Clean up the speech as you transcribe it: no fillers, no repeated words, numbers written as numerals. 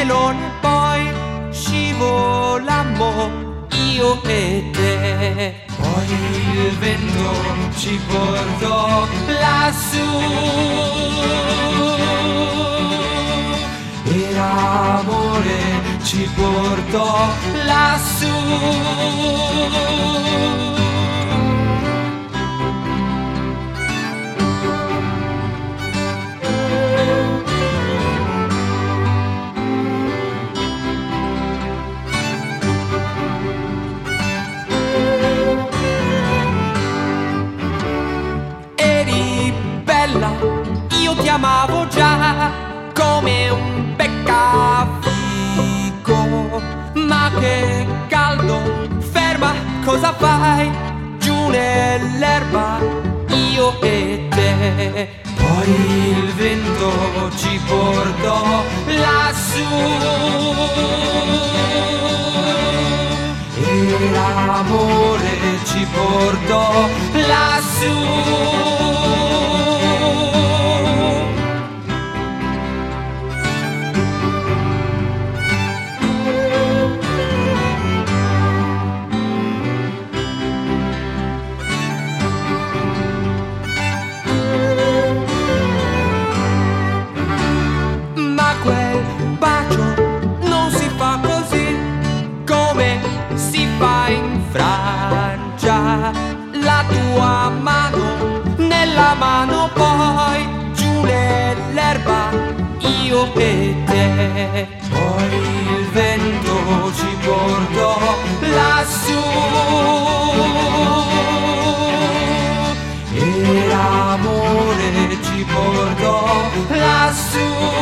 cielo, poi scivolammo io e te. Poi il vento ci portò lassù e l'amore ci portò lassù. Io ti amavo già come un beccafico, ma che caldo, ferma, cosa fai? Giù nell'erba, io e te. Poi il vento ci portò lassù e l'amore ci portò lassù. Quel bacio non si fa così, come si fa in Francia. La tua mano nella mano, poi giù nell'erba, io e te. Poi il vento ci portò lassù e l'amore ci portò lassù.